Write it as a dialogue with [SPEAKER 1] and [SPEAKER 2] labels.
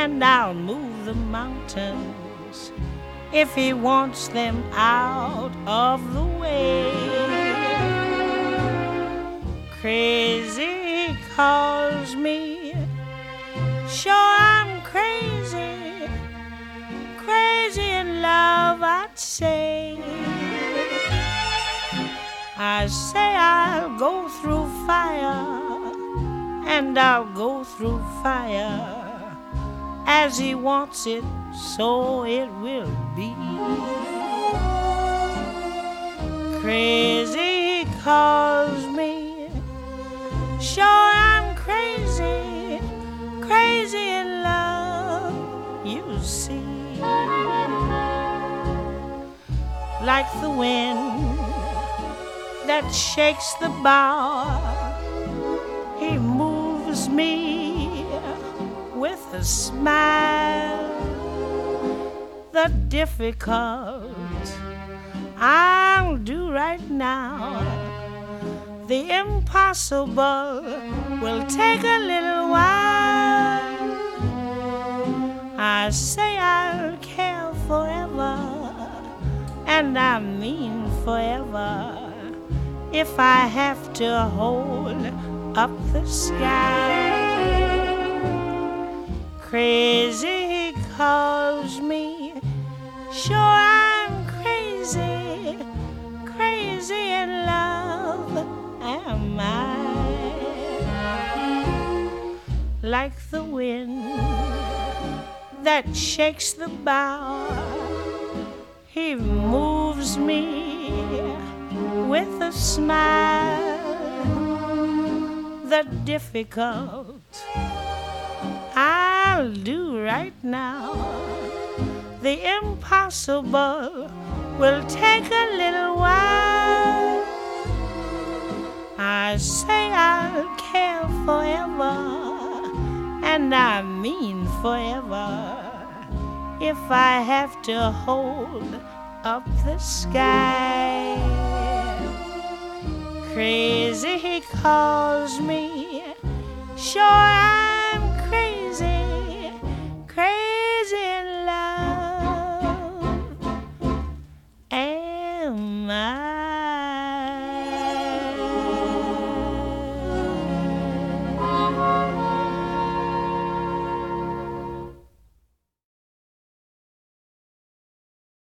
[SPEAKER 1] and I'll move the mountains if he wants them out of the way. Crazy he calls me, sure I'm crazy, crazy in love I'd say. I say I'll go through fire, and I'll go through fire. As he wants it, so it will be. Crazy he calls me, sure I'm crazy, crazy in love, you see. Like the wind that shakes the bough, he moves me with a smile. The difficult I'll do right now, the impossible will take a little while. I say I'll care forever, and I mean forever, if I have to hold up the sky. Crazy he calls me, sure I'm crazy, crazy in love am I. Like the wind that shakes the bough, he moves me with a smile. The difficult I'll do right now, the impossible will take a little while. I say I'll care forever, and I mean forever, if I have to hold up the sky. Crazy he calls me, sure